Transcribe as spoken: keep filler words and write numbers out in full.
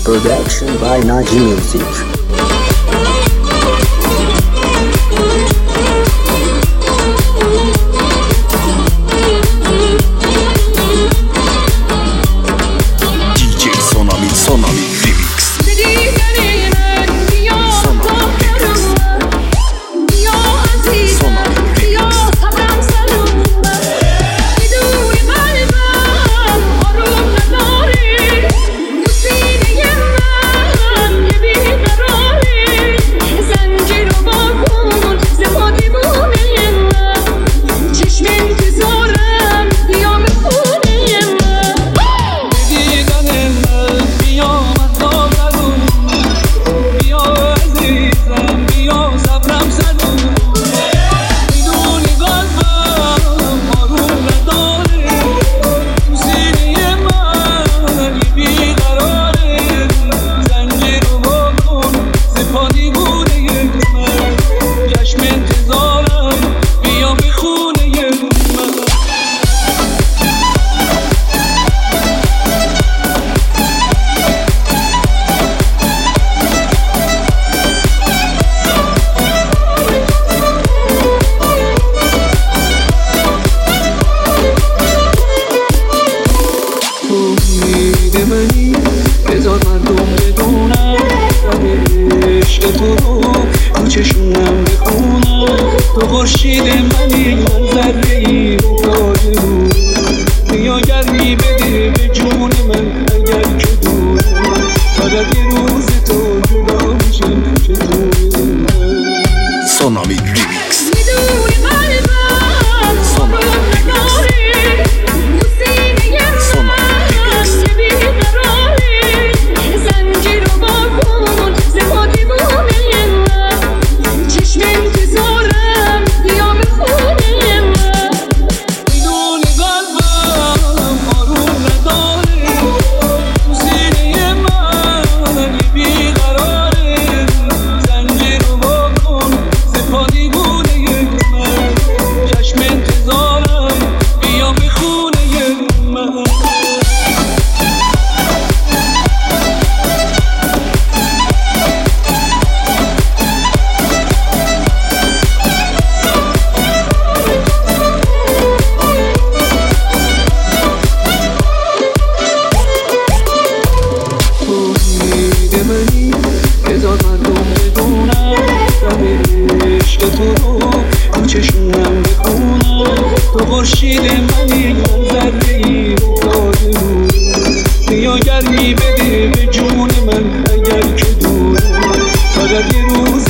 Production by Naji Music. بذار مردم بدونم ره عشق تو رو تو چشمونم بخونم. تو خورشید منی من ذره ای افتاده رو بیا گرمی بده به جون من اگر که دور فقط یه روز تو جدا میشم چطور من سونامی ریمیکس. بذار مردم بدونم ره عشق تو رو تو چشمونم بخونم. تو خورشید منی من ذره ای افتاده رو بیا گرمی بده به جون من اگر که دور فقط یه روز